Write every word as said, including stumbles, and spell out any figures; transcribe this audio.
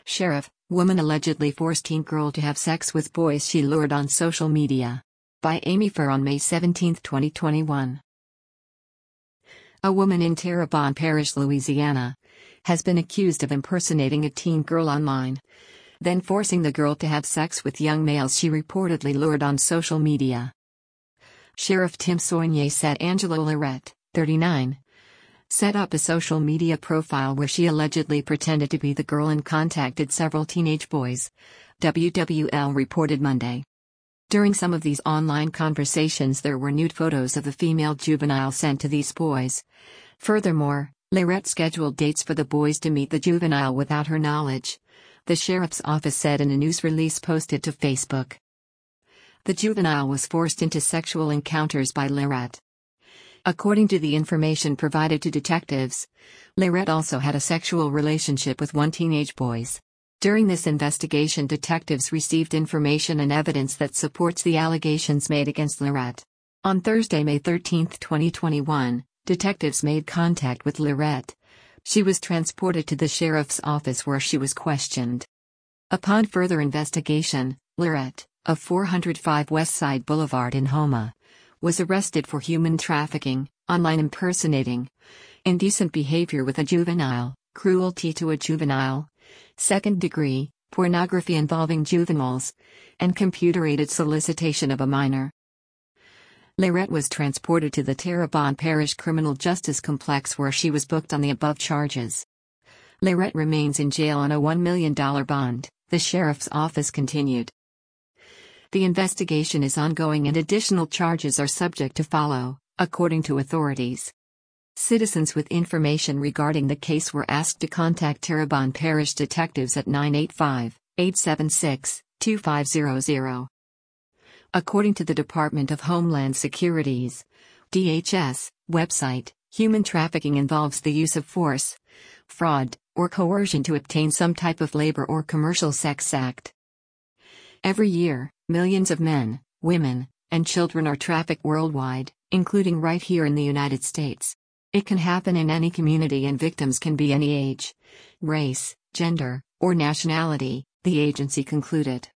Sheriff, woman allegedly forced teen girl to have sex with boys she lured on social media. By Amy Furr on May seventeenth, twenty twenty-one. A woman in Terrebonne Parish, Louisiana, has been accused of impersonating a teen girl online, then forcing the girl to have sex with young males she reportedly lured on social media. Sheriff Tim Soignier said Angela Lorette, thirty-nine, set up a social media profile where she allegedly pretended to be the girl and contacted several teenage boys, W W L reported Monday. During some of these online conversations there were nude photos of the female juvenile sent to these boys. Furthermore, Lorette scheduled dates for the boys to meet the juvenile without her knowledge, the sheriff's office said in a news release posted to Facebook. The juvenile was forced into sexual encounters by Lorette. According to the information provided to detectives, Lorette also had a sexual relationship with one teenage boy. During this investigation, detectives received information and evidence that supports the allegations made against Lorette. On Thursday, May thirteenth, twenty twenty-one, detectives made contact with Lorette. She was transported to the sheriff's office where she was questioned. Upon further investigation, Lorette, of four oh five West Side Boulevard in Houma, was arrested for human trafficking, online impersonating, indecent behavior with a juvenile, cruelty to a juvenile, second degree, pornography involving juveniles, and computer-aided solicitation of a minor. Lorette was transported to the Terrebonne Parish Criminal Justice Complex where she was booked on the above charges. Lorette remains in jail on a one million dollars bond, the sheriff's office continued. The investigation is ongoing and additional charges are subject to follow, according to authorities. Citizens with information regarding the case were asked to contact Terrebonne Parish detectives at nine eight five, eight seven six, two five zero zero. According to the Department of Homeland Security's D H S website, human trafficking involves the use of force, fraud, or coercion to obtain some type of labor or commercial sex act. Every year, millions of men, women, and children are trafficked worldwide, including right here in the United States. It can happen in any community and victims can be any age, race, gender, or nationality, the agency concluded.